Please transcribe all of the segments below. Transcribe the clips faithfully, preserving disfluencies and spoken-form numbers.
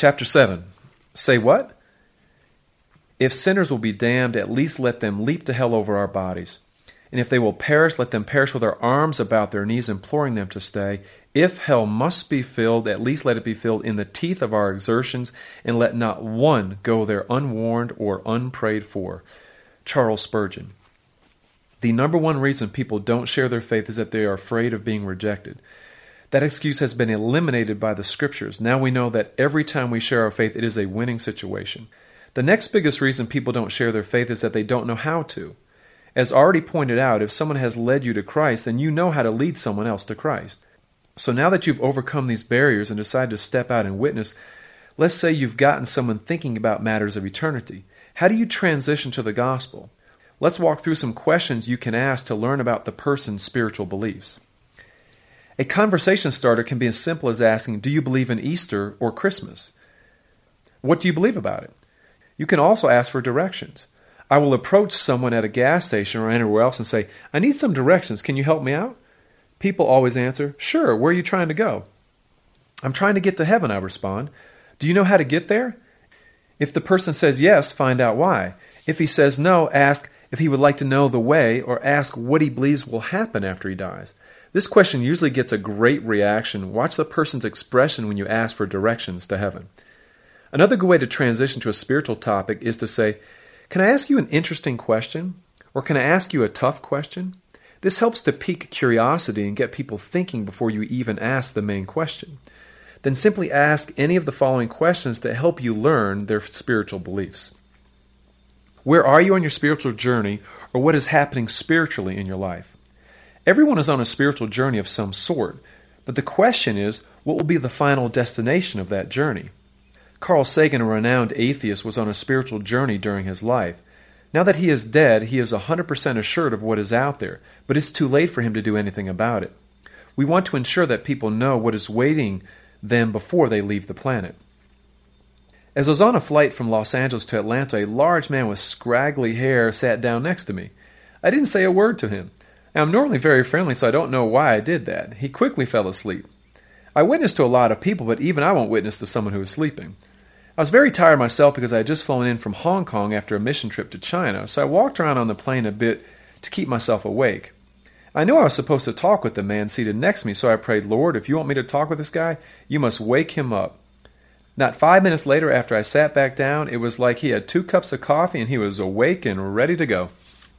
Chapter seven. Say what? If sinners will be damned, at least let them leap to hell over our bodies. And if they will perish, let them perish with their arms about their knees, imploring them to stay. If hell must be filled, at least let it be filled in the teeth of our exertions, and let not one go there unwarned or unprayed for. Charles Spurgeon. The number one reason people don't share their faith is that they are afraid of being rejected. That excuse has been eliminated by the Scriptures. Now we know that every time we share our faith, it is a winning situation. The next biggest reason people don't share their faith is that they don't know how to. As already pointed out, if someone has led you to Christ, then you know how to lead someone else to Christ. So now that you've overcome these barriers and decided to step out and witness, let's say you've gotten someone thinking about matters of eternity. How do you transition to the gospel? Let's walk through some questions you can ask to learn about the person's spiritual beliefs. A conversation starter can be as simple as asking, do you believe in Easter or Christmas? What do you believe about it? You can also ask for directions. I will approach someone at a gas station or anywhere else and say, I need some directions. Can you help me out? People always answer, sure, where are you trying to go? I'm trying to get to heaven, I respond. Do you know how to get there? If the person says yes, find out why. If he says no, ask if he would like to know the way, or ask what he believes will happen after he dies. This question usually gets a great reaction. Watch the person's expression when you ask for directions to heaven. Another good way to transition to a spiritual topic is to say, can I ask you an interesting question? Or can I ask you a tough question? This helps to pique curiosity and get people thinking before you even ask the main question. Then simply ask any of the following questions to help you learn their spiritual beliefs. Where are you on your spiritual journey, or what is happening spiritually in your life? Everyone is on a spiritual journey of some sort, but the question is, what will be the final destination of that journey? Carl Sagan, a renowned atheist, was on a spiritual journey during his life. Now that he is dead, he is one hundred percent assured of what is out there, but it's too late for him to do anything about it. We want to ensure that people know what is waiting them before they leave the planet. As I was on a flight from Los Angeles to Atlanta, a large man with scraggly hair sat down next to me. I didn't say a word to him. Now, I'm normally very friendly, so I don't know why I did that. He quickly fell asleep. I witnessed to a lot of people, but even I won't witness to someone who is sleeping. I was very tired myself because I had just flown in from Hong Kong after a mission trip to China, so I walked around on the plane a bit to keep myself awake. I knew I was supposed to talk with the man seated next to me, so I prayed, Lord, if you want me to talk with this guy, you must wake him up. Not five minutes later, after I sat back down, it was like he had two cups of coffee and he was awake and ready to go.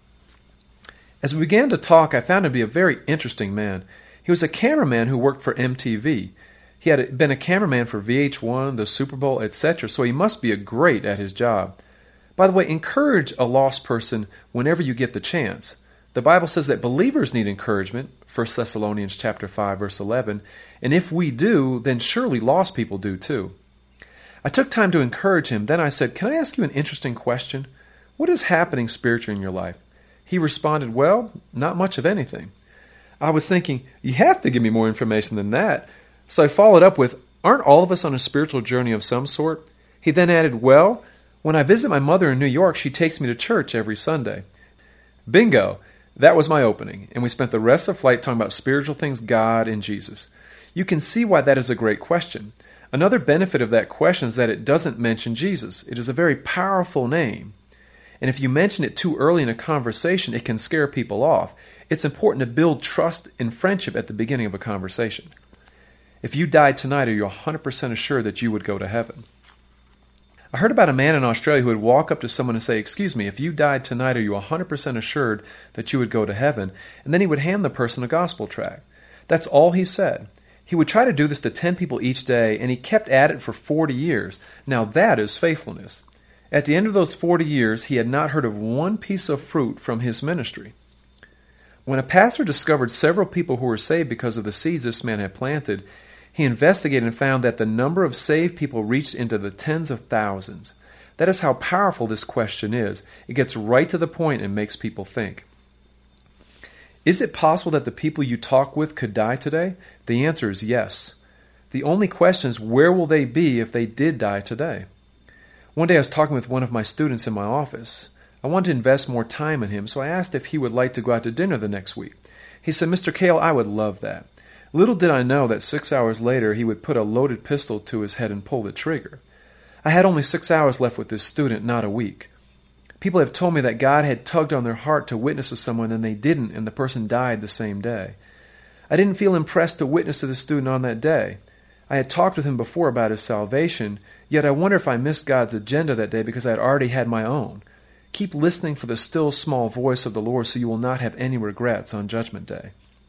As we began to talk, I found him to be a very interesting man. He was a cameraman who worked for M T V. He had been a cameraman for V H one, the Super Bowl, et cetera, so he must be a great at his job. By the way, encourage a lost person whenever you get the chance. The Bible says that believers need encouragement, First Thessalonians chapter five, verse eleven, and if we do, then surely lost people do too. I took time to encourage him. Then I said, can I ask you an interesting question? What is happening spiritually in your life? He responded, well, not much of anything. I was thinking, you have to give me more information than that. So I followed up with, aren't all of us on a spiritual journey of some sort? He then added, well, when I visit my mother in New York, she takes me to church every Sunday. Bingo! That was my opening, and we spent the rest of the flight talking about spiritual things, God, and Jesus. You can see why that is a great question. Another benefit of that question is that it doesn't mention Jesus. It is a very powerful name. And if you mention it too early in a conversation, it can scare people off. It's important to build trust and friendship at the beginning of a conversation. If you died tonight, are you one hundred percent assured that you would go to heaven? I heard about a man in Australia who would walk up to someone and say, excuse me, if you died tonight, are you one hundred percent assured that you would go to heaven? And then he would hand the person a gospel tract. That's all he said. He would try to do this to ten people each day, and he kept at it for forty years. Now that is faithfulness. At the end of those forty years, he had not heard of one piece of fruit from his ministry. When a pastor discovered several people who were saved because of the seeds this man had planted, he investigated and found that the number of saved people reached into the tens of thousands. That is how powerful this question is. It gets right to the point and makes people think. Is it possible that the people you talk with could die today? The answer is yes. The only question is, where will they be if they did die today? One day I was talking with one of my students in my office. I wanted to invest more time in him, so I asked if he would like to go out to dinner the next week. He said, Mister Cale, I would love that. Little did I know that six hours later he would put a loaded pistol to his head and pull the trigger. I had only six hours left with this student, not a week. People have told me that God had tugged on their heart to witness to someone and they didn't, and the person died the same day. I didn't feel impressed to witness to the student on that day. I had talked with him before about his salvation, yet I wonder if I missed God's agenda that day because I had already had my own. Keep listening for the still small voice of the Lord so you will not have any regrets on Judgment Day.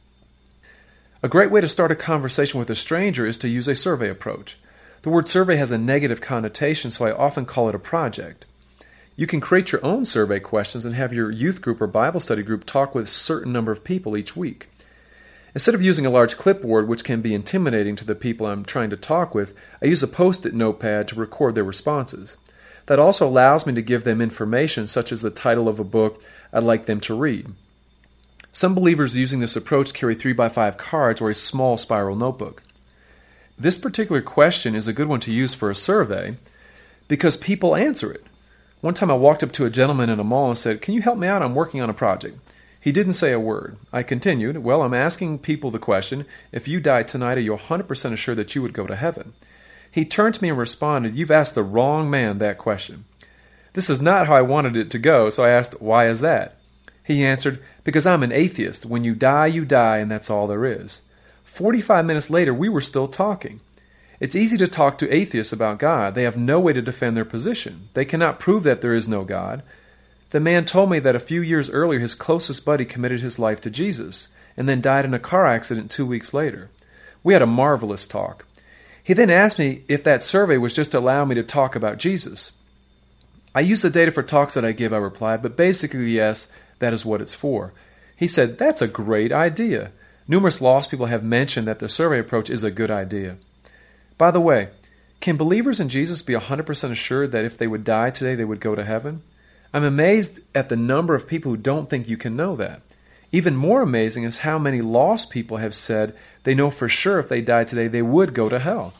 A great way to start a conversation with a stranger is to use a survey approach. The word survey has a negative connotation, so I often call it a project. You can create your own survey questions and have your youth group or Bible study group talk with a certain number of people each week. Instead of using a large clipboard, which can be intimidating to the people I'm trying to talk with, I use a post-it notepad to record their responses. That also allows me to give them information such as the title of a book I'd like them to read. Some believers using this approach carry three by five cards or a small spiral notebook. This particular question is a good one to use for a survey because people answer it. One time I walked up to a gentleman in a mall and said, "Can you help me out? I'm working on a project." He didn't say a word. I continued, "Well, I'm asking people the question, if you died tonight, are you one hundred percent assured that you would go to heaven?" He turned to me and responded, "You've asked the wrong man that question." This is not how I wanted it to go, so I asked, "Why is that?" He answered, "Because I'm an atheist. When you die, you die, and that's all there is." Forty-five minutes later, we were still talking. It's easy to talk to atheists about God. They have no way to defend their position. They cannot prove that there is no God. The man told me that a few years earlier his closest buddy committed his life to Jesus and then died in a car accident two weeks later. We had a marvelous talk. He then asked me if that survey was just to allow me to talk about Jesus. "I use the data for talks that I give," I replied, "but basically, yes, that is what it's for." He said, "That's a great idea." Numerous lost people have mentioned that the survey approach is a good idea. By the way, can believers in Jesus be one hundred percent assured that if they would die today, they would go to heaven? I'm amazed at the number of people who don't think you can know that. Even more amazing is how many lost people have said they know for sure if they died today, they would go to hell.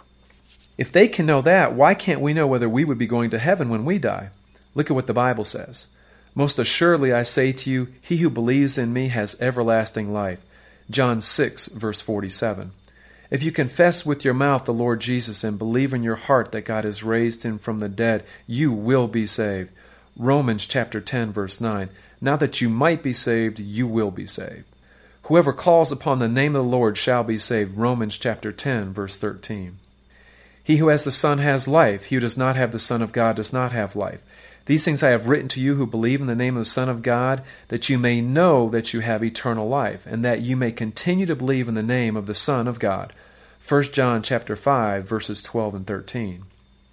If they can know that, why can't we know whether we would be going to heaven when we die? Look at what the Bible says. "Most assuredly I say to you, he who believes in me has everlasting life." John six, verse forty-seven. If you confess with your mouth the Lord Jesus and believe in your heart that God has raised him from the dead, you will be saved. Romans chapter ten, verse nine. Not that you might be saved, you will be saved. Whoever calls upon the name of the Lord shall be saved. Romans chapter ten, verse thirteen. He who has the Son has life. He who does not have the Son of God does not have life. These things I have written to you who believe in the name of the Son of God, that you may know that you have eternal life, and that you may continue to believe in the name of the Son of God. First John chapter five, verses twelve and thirteen.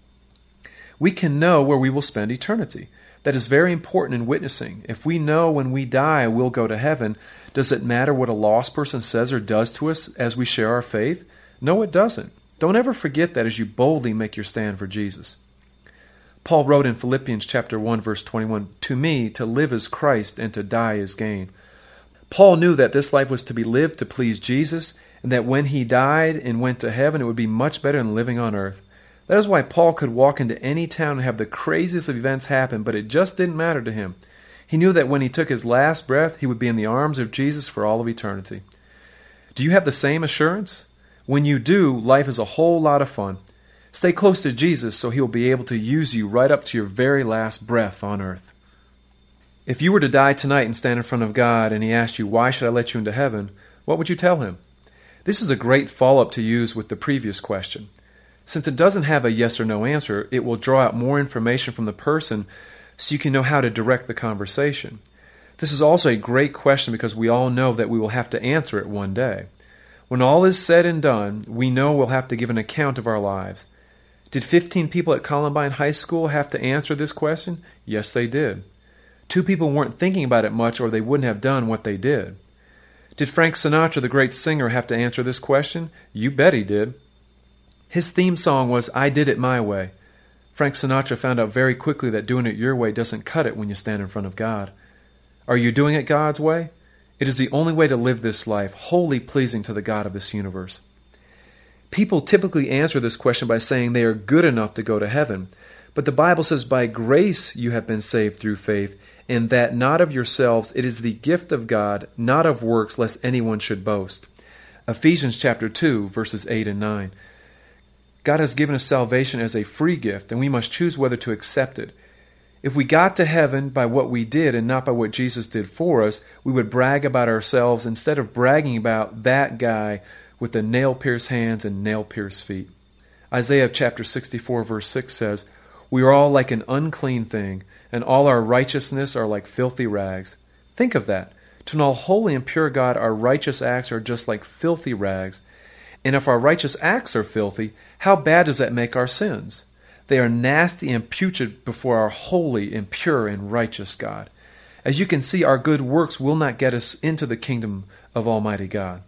We can know where we will spend eternity. That is very important in witnessing. If we know when we die we'll go to heaven, does it matter what a lost person says or does to us as we share our faith? No, it doesn't. Don't ever forget that as you boldly make your stand for Jesus. Paul wrote in Philippians chapter one, verse twenty-one, "To me, to live is Christ, and to die is gain." Paul knew that this life was to be lived to please Jesus, and that when he died and went to heaven, it would be much better than living on earth. That is why Paul could walk into any town and have the craziest of events happen, but it just didn't matter to him. He knew that when he took his last breath, he would be in the arms of Jesus for all of eternity. Do you have the same assurance? When you do, life is a whole lot of fun. Stay close to Jesus so he'll be able to use you right up to your very last breath on earth. If you were to die tonight and stand in front of God and he asked you, "Why should I let you into heaven?" what would you tell him? This is a great follow-up to use with the previous question. Since it doesn't have a yes or no answer, it will draw out more information from the person so you can know how to direct the conversation. This is also a great question because we all know that we will have to answer it one day. When all is said and done, we know we'll have to give an account of our lives. Did fifteen people at Columbine High School have to answer this question? Yes, they did. Two people weren't thinking about it much or they wouldn't have done what they did. Did Frank Sinatra, the great singer, have to answer this question? You bet he did. His theme song was "I Did It My Way." Frank Sinatra found out very quickly that doing it your way doesn't cut it when you stand in front of God. Are you doing it God's way? It is the only way to live this life, wholly pleasing to the God of this universe. People typically answer this question by saying they are good enough to go to heaven. But the Bible says, "By grace you have been saved through faith, and that not of yourselves, it is the gift of God, not of works, lest anyone should boast." Ephesians chapter two, verses eight and nine. God has given us salvation as a free gift, and we must choose whether to accept it. If we got to heaven by what we did and not by what Jesus did for us, we would brag about ourselves instead of bragging about that guy with the nail-pierced hands and nail-pierced feet. Isaiah chapter sixty-four verse six says, "We are all like an unclean thing, and all our righteousness are like filthy rags." Think of that. To an all-holy and pure God, our righteous acts are just like filthy rags. And if our righteous acts are filthy, how bad does that make our sins? They are nasty and putrid before our holy and pure and righteous God. As you can see, our good works will not get us into the kingdom of Almighty God.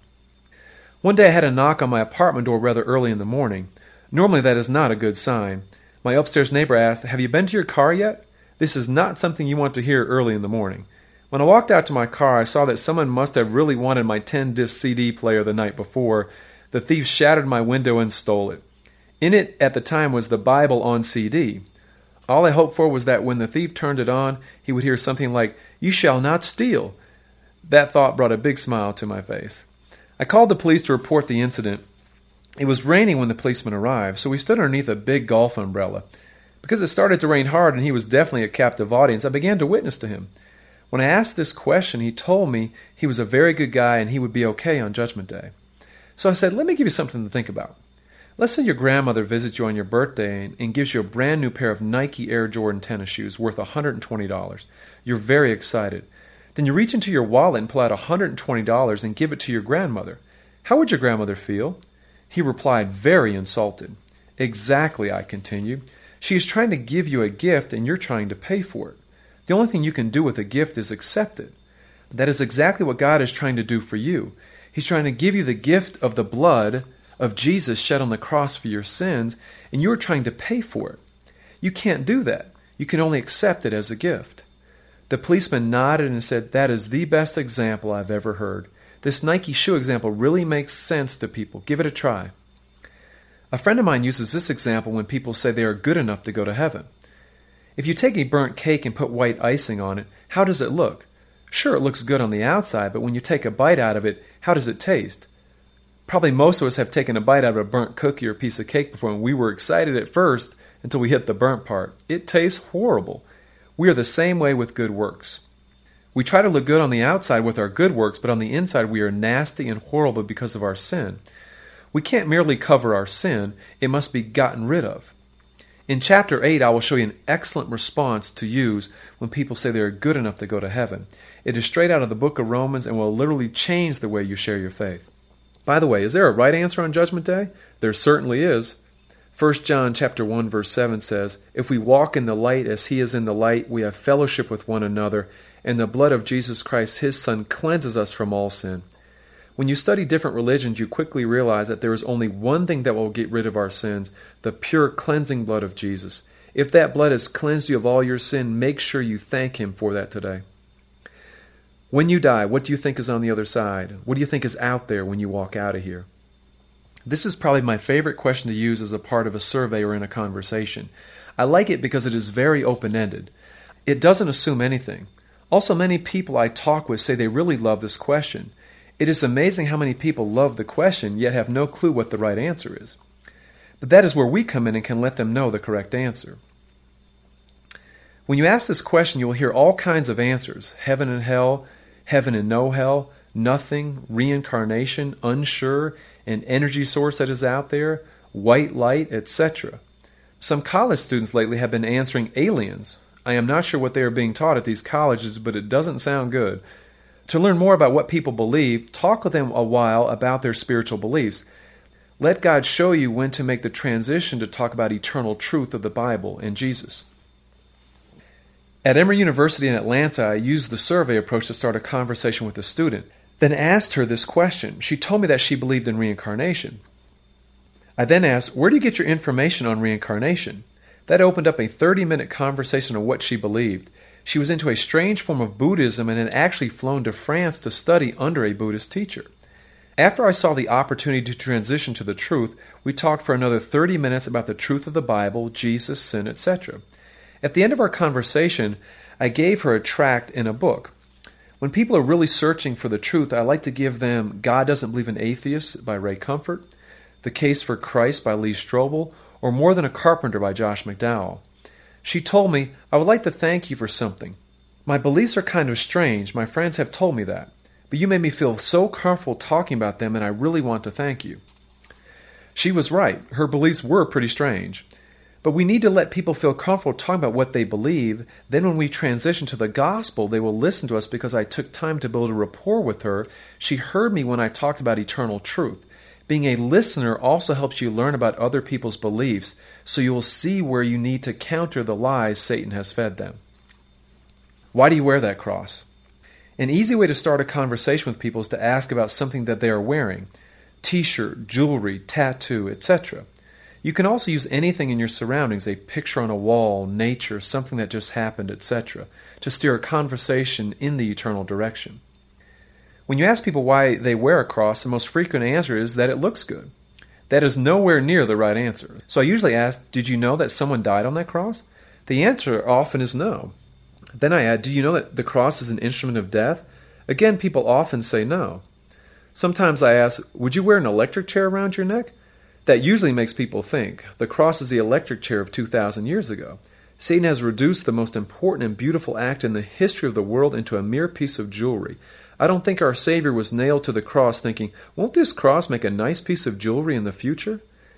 One day I had a knock on my apartment door rather early in the morning. Normally that is not a good sign. My upstairs neighbor asked, "Have you been to your car yet?" This is not something you want to hear early in the morning. When I walked out to my car, I saw that someone must have really wanted my ten-disc C D player the night before. The thief shattered my window and stole it. In it at the time was the Bible on C D. All I hoped for was that when the thief turned it on, he would hear something like, "You shall not steal." That thought brought a big smile to my face. I called the police to report the incident. It was raining when the policeman arrived, so we stood underneath a big golf umbrella. Because it started to rain hard and he was definitely a captive audience, I began to witness to him. When I asked this question, he told me he was a very good guy and he would be okay on Judgment Day. So I said, let me give you something to think about. Let's say your grandmother visits you on your birthday and gives you a brand new pair of Nike Air Jordan tennis shoes worth one hundred twenty dollars. You're very excited. Then you reach into your wallet and pull out one hundred twenty dollars and give it to your grandmother. How would your grandmother feel? He replied, very insulted. Exactly, I continued. She is trying to give you a gift and you're trying to pay for it. The only thing you can do with a gift is accept it. That is exactly what God is trying to do for you. He's trying to give you the gift of the blood of Jesus shed on the cross for your sins, and you're trying to pay for it. You can't do that. You can only accept it as a gift. The policeman nodded and said, that is the best example I've ever heard. This Nike shoe example really makes sense to people. Give it a try. A friend of mine uses this example when people say they are good enough to go to heaven. If you take a burnt cake and put white icing on it, how does it look? Sure, it looks good on the outside, but when you take a bite out of it, how does it taste? Probably most of us have taken a bite out of a burnt cookie or piece of cake before, and we were excited at first until we hit the burnt part. It tastes horrible. We are the same way with good works. We try to look good on the outside with our good works, but on the inside we are nasty and horrible because of our sin. We can't merely cover our sin, it must be gotten rid of. In chapter eight, I will show you an excellent response to use when people say they are good enough to go to heaven. It is straight out of the book of Romans and will literally change the way you share your faith. By the way, is there a right answer on Judgment Day? There certainly is. First John chapter one verse seven says, "If we walk in the light as he is in the light, we have fellowship with one another, and the blood of Jesus Christ, his Son, cleanses us from all sin." When you study different religions, you quickly realize that there is only one thing that will get rid of our sins, the pure cleansing blood of Jesus. If that blood has cleansed you of all your sin, make sure you thank him for that today. When you die, what do you think is on the other side? What do you think is out there when you walk out of here? This is probably my favorite question to use as a part of a survey or in a conversation. I like it because it is very open-ended. It doesn't assume anything. Also, many people I talk with say they really love this question. It is amazing how many people love the question, yet have no clue what the right answer is. But that is where we come in and can let them know the correct answer. When you ask this question, you will hear all kinds of answers. Heaven and hell, heaven and no hell, nothing, reincarnation, unsure, an energy source that is out there, white light, et cetera. Some college students lately have been answering aliens. I am not sure what they are being taught at these colleges, but it doesn't sound good. To learn more about what people believe, talk with them a while about their spiritual beliefs. Let God show you when to make the transition to talk about eternal truth of the Bible and Jesus. At Emory University in Atlanta, I used the survey approach to start a conversation with a student, then asked her this question. She told me that she believed in reincarnation. I then asked, where do you get your information on reincarnation? That opened up a thirty-minute conversation on what she believed. She was into a strange form of Buddhism and had actually flown to France to study under a Buddhist teacher. After I saw the opportunity to transition to the truth, we talked for another thirty minutes about the truth of the Bible, Jesus, sin, et cetera. At the end of our conversation, I gave her a tract in a book. When people are really searching for the truth, I like to give them God Doesn't Believe in Atheists by Ray Comfort, The Case for Christ by Lee Strobel, or More Than a Carpenter by Josh McDowell. She told me, "I would like to thank you for something. My beliefs are kind of strange. My friends have told me that. But you made me feel so comfortable talking about them, and I really want to thank you." She was right. Her beliefs were pretty strange. But we need to let people feel comfortable talking about what they believe. Then when we transition to the gospel, they will listen to us because I took time to build a rapport with her. She heard me when I talked about eternal truth. Being a listener also helps you learn about other people's beliefs, so you will see where you need to counter the lies Satan has fed them. Why do you wear that cross? An easy way to start a conversation with people is to ask about something that they are wearing. T-shirt, jewelry, tattoo, et cetera. You can also use anything in your surroundings, a picture on a wall, nature, something that just happened, et cetera, to steer a conversation in the eternal direction. When you ask people why they wear a cross, the most frequent answer is that it looks good. That is nowhere near the right answer. So I usually ask, did you know that someone died on that cross? The answer often is no. Then I add, do you know that the cross is an instrument of death? Again, people often say no. Sometimes I ask, would you wear an electric chair around your neck? That usually makes people think. The cross is the electric chair of two thousand years ago. Satan has reduced the most important and beautiful act in the history of the world into a mere piece of jewelry. I don't think our Savior was nailed to the cross thinking, won't this cross make a nice piece of jewelry in the future?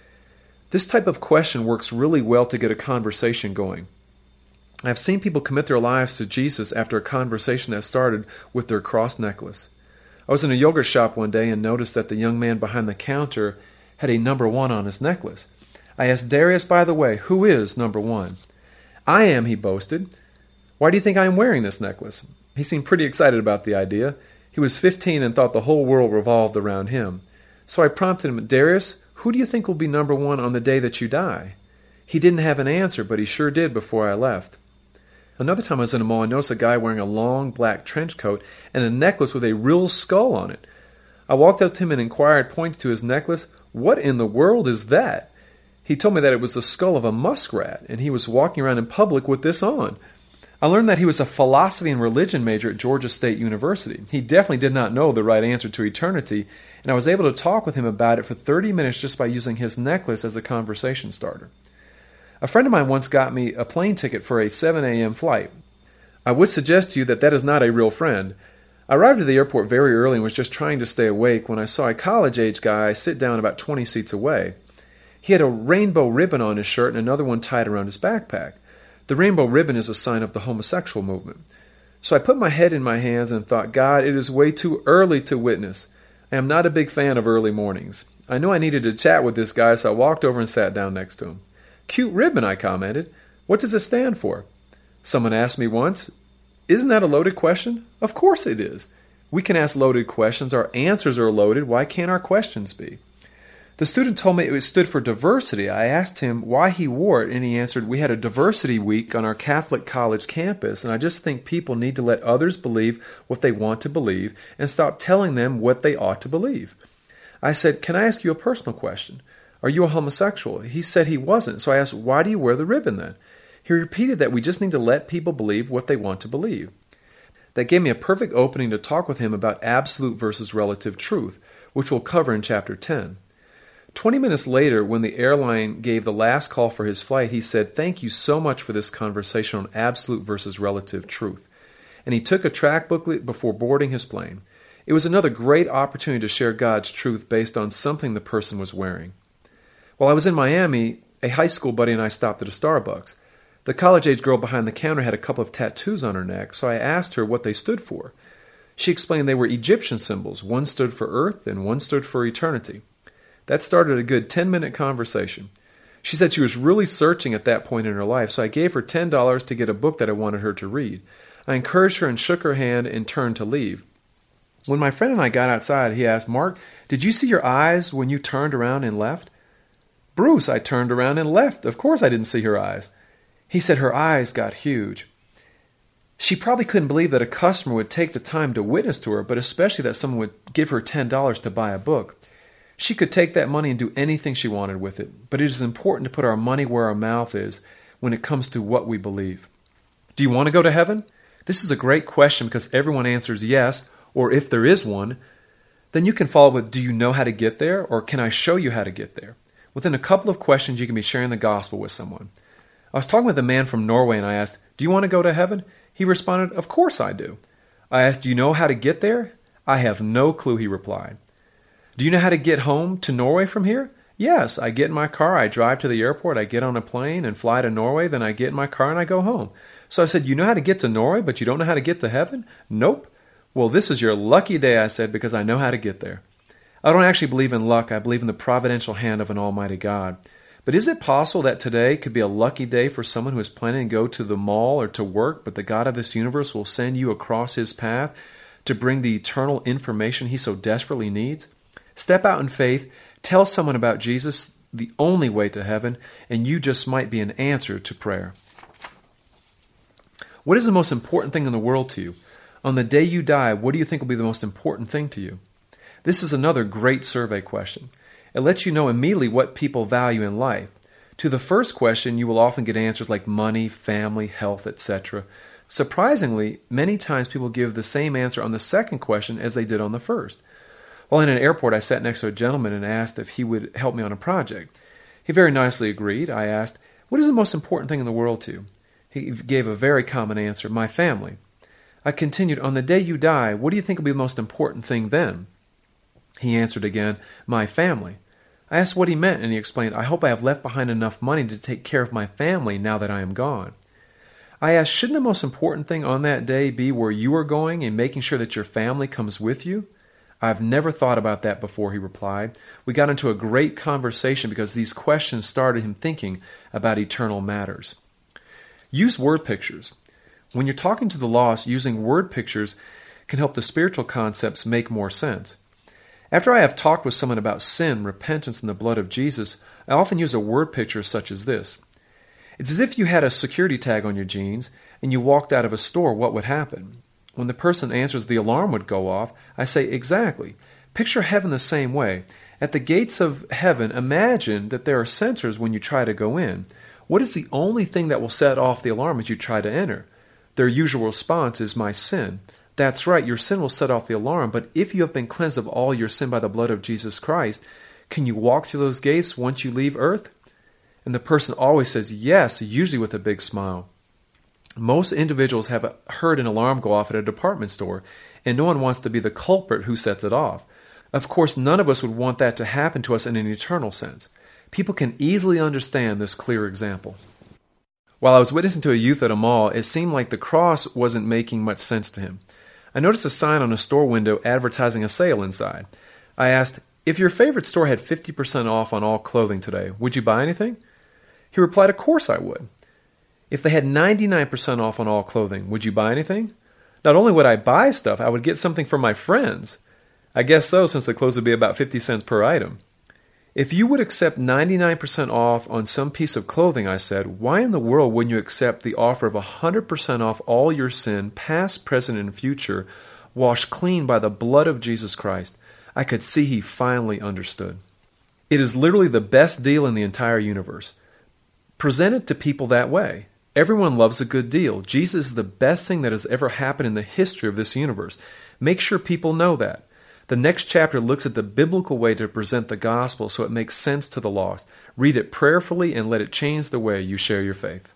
This type of question works really well to get a conversation going. I've seen people commit their lives to Jesus after a conversation that started with their cross necklace. I was in a yogurt shop one day and noticed that the young man behind the counter had a number one on his necklace. I asked Darius, by the way, who is number one? I am, he boasted. Why do you think I am wearing this necklace? He seemed pretty excited about the idea. He was fifteen and thought the whole world revolved around him. So I prompted him, Darius, who do you think will be number one on the day that you die? He didn't have an answer, but he sure did before I left. Another time I was in a mall, I noticed a guy wearing a long black trench coat and a necklace with a real skull on it. I walked up to him and inquired, pointing to his necklace, what in the world is that? He told me that it was the skull of a muskrat, and he was walking around in public with this on. I learned that he was a philosophy and religion major at Georgia State University. He definitely did not know the right answer to eternity, and I was able to talk with him about it for thirty minutes just by using his necklace as a conversation starter. A friend of mine once got me a plane ticket for a seven a.m. flight. I would suggest to you that that is not a real friend. I arrived at the airport very early and was just trying to stay awake when I saw a college-age guy sit down about twenty seats away. He had a rainbow ribbon on his shirt and another one tied around his backpack. The rainbow ribbon is a sign of the homosexual movement. So I put my head in my hands and thought, God, it is way too early to witness. I am not a big fan of early mornings. I knew I needed to chat with this guy, so I walked over and sat down next to him. Cute ribbon, I commented. What does it stand for? Someone asked me once, isn't that a loaded question? Of course it is. We can ask loaded questions. Our answers are loaded. Why can't our questions be? The student told me it stood for diversity. I asked him why he wore it, and he answered, we had a diversity week on our Catholic college campus, and I just think people need to let others believe what they want to believe and stop telling them what they ought to believe. I said, can I ask you a personal question? Are you a homosexual? He said he wasn't, so I asked, why do you wear the ribbon then? He repeated that we just need to let people believe what they want to believe. That gave me a perfect opening to talk with him about absolute versus relative truth, which we'll cover in chapter ten. Twenty minutes later, when the airline gave the last call for his flight, he said, thank you so much for this conversation on absolute versus relative truth. And he took a track booklet before boarding his plane. It was another great opportunity to share God's truth based on something the person was wearing. While I was in Miami, a high school buddy and I stopped at a Starbucks. The college-age girl behind the counter had a couple of tattoos on her neck, so I asked her what they stood for. She explained they were Egyptian symbols. One stood for earth and one stood for eternity. That started a good ten-minute conversation. She said she was really searching at that point in her life, so I gave her ten dollars to get a book that I wanted her to read. I encouraged her and shook her hand and turned to leave. When my friend and I got outside, he asked, Mark, did you see your eyes when you turned around and left? Bruce, I turned around and left. Of course I didn't see her eyes. He said her eyes got huge. She probably couldn't believe that a customer would take the time to witness to her, but especially that someone would give her ten dollars to buy a book. She could take that money and do anything she wanted with it, but it is important to put our money where our mouth is when it comes to what we believe. Do you want to go to heaven? This is a great question because everyone answers yes, or if there is one. Then you can follow with, do you know how to get there? Or can I show you how to get there? Within a couple of questions, you can be sharing the gospel with someone. I was talking with a man from Norway and I asked, do you want to go to heaven? He responded, of course I do. I asked, do you know how to get there? I have no clue, he replied. Do you know how to get home to Norway from here? Yes, I get in my car, I drive to the airport, I get on a plane and fly to Norway, then I get in my car and I go home. So I said, you know how to get to Norway, but you don't know how to get to heaven? Nope. Well, this is your lucky day, I said, because I know how to get there. I don't actually believe in luck, I believe in the providential hand of an almighty God. But is it possible that today could be a lucky day for someone who is planning to go to the mall or to work, but the God of this universe will send you across his path to bring the eternal information he so desperately needs? Step out in faith, tell someone about Jesus, the only way to heaven, and you just might be an answer to prayer. What is the most important thing in the world to you? On the day you die, what do you think will be the most important thing to you? This is another great survey question. It lets you know immediately what people value in life. To the first question, you will often get answers like money, family, health, et cetera. Surprisingly, many times people give the same answer on the second question as they did on the first. While in an airport, I sat next to a gentleman and asked if he would help me on a project. He very nicely agreed. I asked, what is the most important thing in the world to you? He gave a very common answer, my family. I continued, on the day you die, what do you think will be the most important thing then? He answered again, my family. I asked what he meant, and he explained, I hope I have left behind enough money to take care of my family now that I am gone. I asked, shouldn't the most important thing on that day be where you are going and making sure that your family comes with you? I've never thought about that before, he replied. We got into a great conversation because these questions started him thinking about eternal matters. Use word pictures. When you're talking to the lost, using word pictures can help the spiritual concepts make more sense. After I have talked with someone about sin, repentance, and the blood of Jesus, I often use a word picture such as this. It's as if you had a security tag on your jeans and you walked out of a store, what would happen? When the person answers, the alarm would go off. I say, exactly. Picture heaven the same way. At the gates of heaven, imagine that there are sensors when you try to go in. What is the only thing that will set off the alarm as you try to enter? Their usual response is, my sin. That's right, your sin will set off the alarm, but if you have been cleansed of all your sin by the blood of Jesus Christ, can you walk through those gates once you leave earth? And the person always says yes, usually with a big smile. Most individuals have heard an alarm go off at a department store, and no one wants to be the culprit who sets it off. Of course, none of us would want that to happen to us in an eternal sense. People can easily understand this clear example. While I was witnessing to a youth at a mall, it seemed like the cross wasn't making much sense to him. I noticed a sign on a store window advertising a sale inside. I asked, if your favorite store had fifty percent off on all clothing today, would you buy anything? He replied, of course I would. If they had ninety-nine percent off on all clothing, would you buy anything? Not only would I buy stuff, I would get something for my friends. I guess so, since the clothes would be about fifty cents per item. If you would accept ninety-nine percent off on some piece of clothing, I said, why in the world wouldn't you accept the offer of one hundred percent off all your sin, past, present, and future, washed clean by the blood of Jesus Christ? I could see he finally understood. It is literally the best deal in the entire universe. Present it to people that way. Everyone loves a good deal. Jesus is the best thing that has ever happened in the history of this universe. Make sure people know that. The next chapter looks at the biblical way to present the gospel so it makes sense to the lost. Read it prayerfully and let it change the way you share your faith.